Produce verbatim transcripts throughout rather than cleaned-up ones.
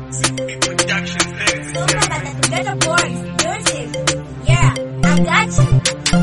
Ghetto Boys, music. Yeah, I got you.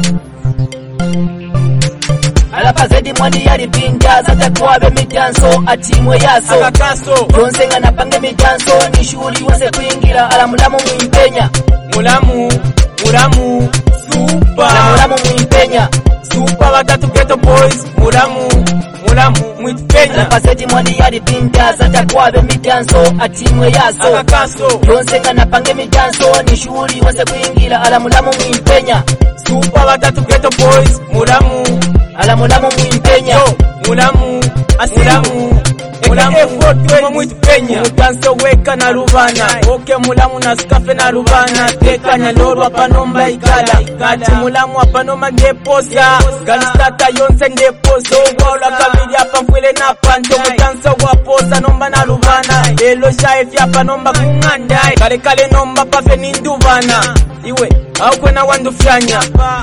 Alapazedi mwandi yali pinja zata kuwabe mitanso atimwe yaso akakaso yonsenga napange mitanso ni shuri wase kuingira alamulamu mwimpenya mulamu mulamu super alamulamu mwimpenya super batatu Ghetto Boys mulamu mulamu mwitpenya alapazedi mwandi yali pinja zata kuwabe mitanso atimwe yaso akakaso yonsenga napange mitanso ni shuri wase kuingira alamulamu mwimpenya super batatu Ghetto Boys mulamu alamulamu mwimpenya mulamu mulamu mulamu efotwe mwitpenya mutanso weka na rubana oke mulamu na skafe na rubana tekanya lorwa panomba ikala kati mulamu apanoma ngeposa galistata yonse ngeposo wala kabiri apa mfwele na panto mutanso waposa nomba na rubana elo shaefi apa nomba kunganda kale kale nomba pafe ninduvana iwe aukwe na wandufyanya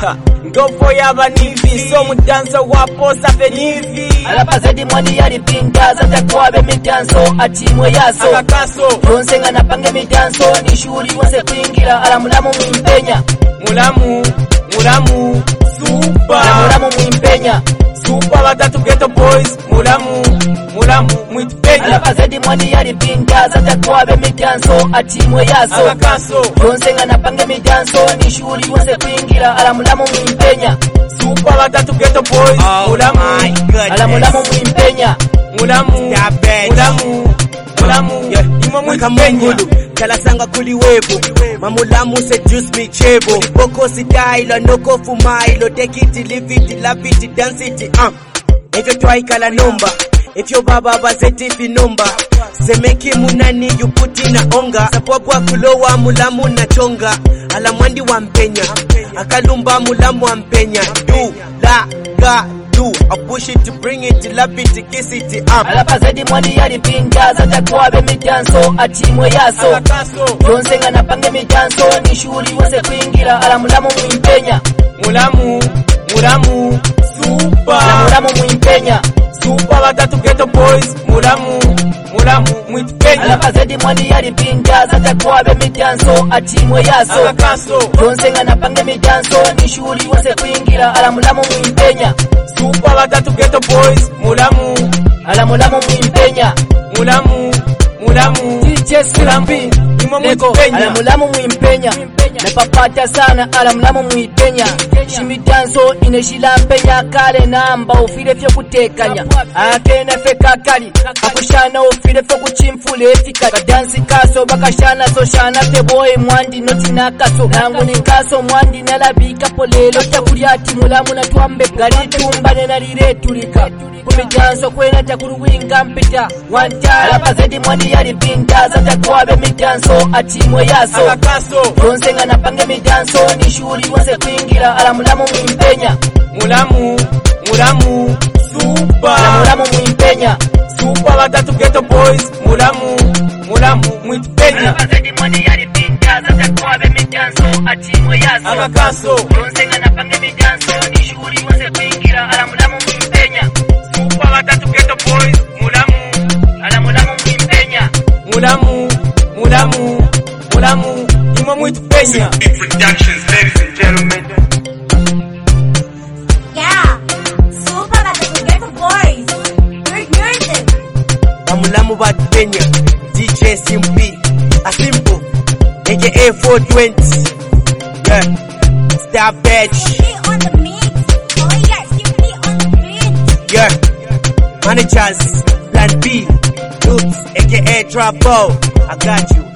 ngofo yaba nivi so mutanso waposa fe nivi alapazedi mwandi yali pinja zata kuwabe mitanso atimwe yaso akakaso yonsenga napange mitanso ni shuri wase kuingira alamulamu mwimpenya mulamu mulamu super alamulamu mwimpenya super batatu Ghetto Boys mulamu mulamu mwitpenya alapazedi mwandi yali pinja zata kuwabe mitanso atimwe yaso akakaso yonsenga napange mitanso ni shuri wase kuingira alamulamu mwimpenya super batatu Ghetto Boys mulamu alamulamu mwimpenya mulamu mulamu mulamu imo mwitpenya Kalasanga kuli webo mamulamu seduce me chebo Boko sitailo noko fumailo take it live it love it dance it uh. If you try kala number if you baba bazeti fi number semeki munani you put in a onga sapopwa kulowa mulamu na chonga ala mwandi wa mpenya akalumba mulamu wa mpenya do la ga do I push it to bring it to love it to kiss it up alapazedi mwandi yali pinja zata kuwabe mitanso atimwe yaso akakaso yonsenga napange mitanso ni shuri wase kuingira alamulamu mwimpenya mulamu mulamu super alamulamu mwimpenya super batatu Ghetto Boys mulamu mulamu mwitpenya alapazedi mwandi yali pinja zata kuwabe mitanso atimwe yaso akakaso yonsenga napange mitanso ni shuri wase kuingira alamulamu mwimpenya super batatu Ghetto Boys mulamu alamulamu mwimpenya mulamu mulamu D J Slampi imo Lego mwitpenya alamulamu mwimpenya napapata sana alamulamu mwipenya shimitanso ineshilampenya kale namba ufile fyo kutekanya akena fe kakali akushana ufile fyo kuchimfule efika kadansi kaso bakashana so shana fe boy mwandi noti nakaso nangu ni kaso mwandi nalabika polelo takulyati mulamu natwambe galitumbane naliretulika kumitanso kwena takuruwinga mpita wantala alapazedi mwandi yali pinta zata kuwabe mitanso atimwe yaso akakaso yonsenga napange mitanso ni shuri wase kuingira alamulamu mwimpenya mulamu mulamu super alamulamu mwimpenya super batatu Ghetto Boys mulamu mulamu mwitpenya alapazedi mwandi yali pinta zata kuwabe mitanso atimwe yaso akakaso yonsenga napange mitanso ni shuri wase kuingira alamulamu mwimpenya super batatu Ghetto Boys mulamu alamulamu mwimpenya mulamu mulamu mulamu imo mwitpenya Productions, ladies and gentlemen. Yeah, super batatu Ghetto Boys. Good music. mamulamu batpenya D J Simpi Asimpo aka four twenty yeah Star Badge Be on the mix. Oh yes, you be on the beat. yeah managers Plan B Loops aka Trouble I got you